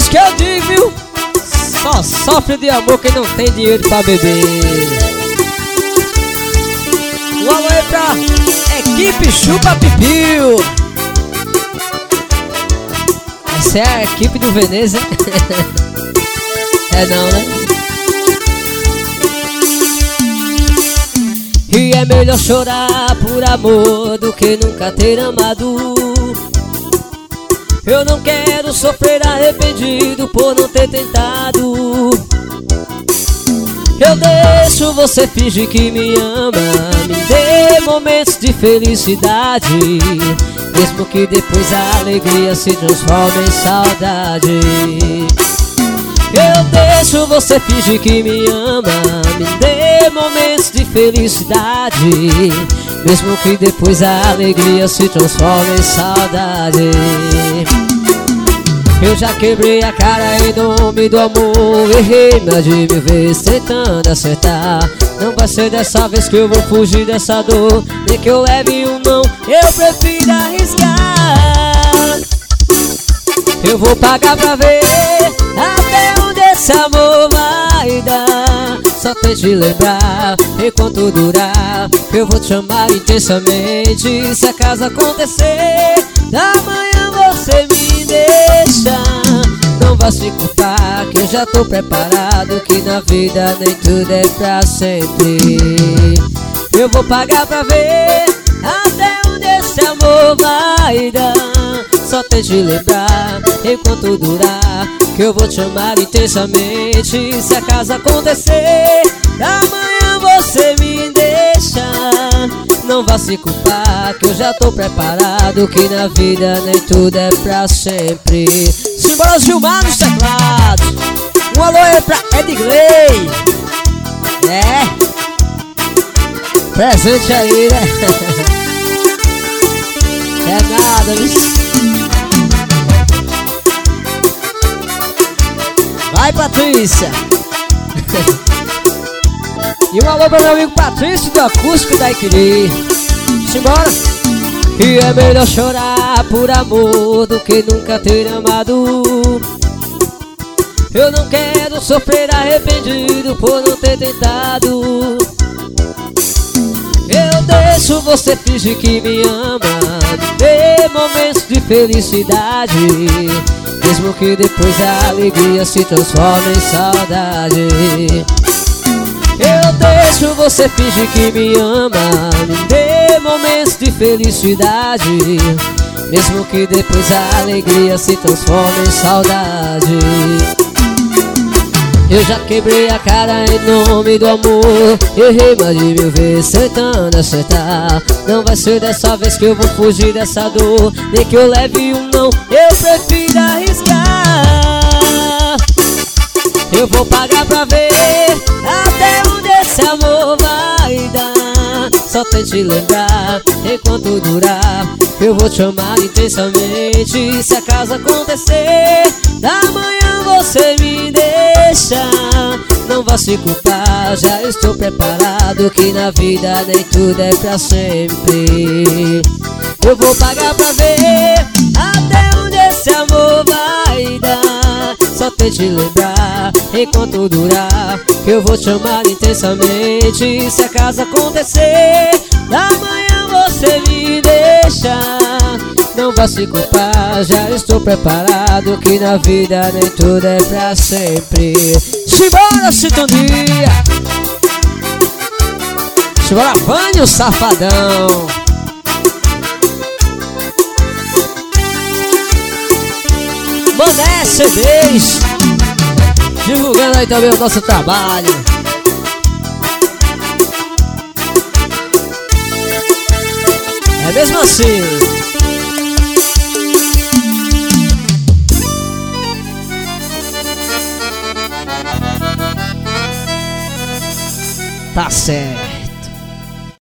isso que eu digo, viu? Só sofre de amor quem não tem dinheiro pra beber. Um alô aí pra equipe Chupa Pipiu. Essa é a equipe do Veneza. É não, né? E é melhor chorar por amor do que nunca ter amado. Eu não quero sofrer arrependido por não ter tentado. Eu deixo você fingir que me ama, me dê momentos de felicidade, mesmo que depois a alegria se transforme em saudade. Eu deixo você fingir que me ama, me dê momentos de felicidade, mesmo que depois a alegria se transforme em saudade. Eu já quebrei a cara em nome do amor, errei mais de 1000 vezes tentando acertar. Não vai ser dessa vez que eu vou fugir dessa dor, nem que eu leve um não, eu prefiro arriscar. Eu vou pagar pra ver até onde esse amor vai dar. Só tente lembrar enquanto durar, eu vou te amar intensamente. Se acaso acontecer, amanhã você me deixa. Não vai se culpar que eu já tô preparado, que na vida nem tudo é pra sempre. Eu vou pagar pra ver até onde esse amor vai dar. Só tente lembrar enquanto durar, que eu vou te amar intensamente. Se acaso acontecer, amanhã você me deixa. Não vá se culpar que eu já tô preparado, que na vida nem tudo é pra sempre. Simbora Gilmar nos teclados. Um alô aí pra Edgley. É presente aí, né? É nada, viu? Vai, Patrícia. E um alô para meu amigo Patrício do Acústico da Iquiri. Simbora. E é melhor chorar por amor do que nunca ter amado. Eu não quero sofrer arrependido por não ter tentado. Eu deixo você fingir que me ama, me dê momentos de felicidade, mesmo que depois a alegria se transforme em saudade. Eu deixo você fingir que me ama, me dê momentos de felicidade, mesmo que depois a alegria se transforme em saudade. Eu já quebrei a cara em nome do amor, errei mais de 1000 vezes tentando acertar. Não vai ser dessa vez que eu vou fugir dessa dor, nem que eu leve um não, eu prefiro arriscar. Eu vou pagar pra ver até onde esse amor vai dar. Só tente lembrar enquanto durar, eu vou te amar intensamente. Se acaso acontecer, amanhã você me deixa. Não vá se culpar, já estou preparado, que na vida nem tudo é pra sempre. Eu vou pagar pra ver até onde esse amor vai dar. Só tente lembrar enquanto durar, que eu vou te amar intensamente. Se acaso acontecer, amanhã você me deixa. Não vá se culpar, já estou preparado, que na vida nem tudo é pra sempre. Simbora, sintonia. Simbora, Vânio, safadão. Mané CDs, divulgando aí também o nosso trabalho. É mesmo assim. Tá certo.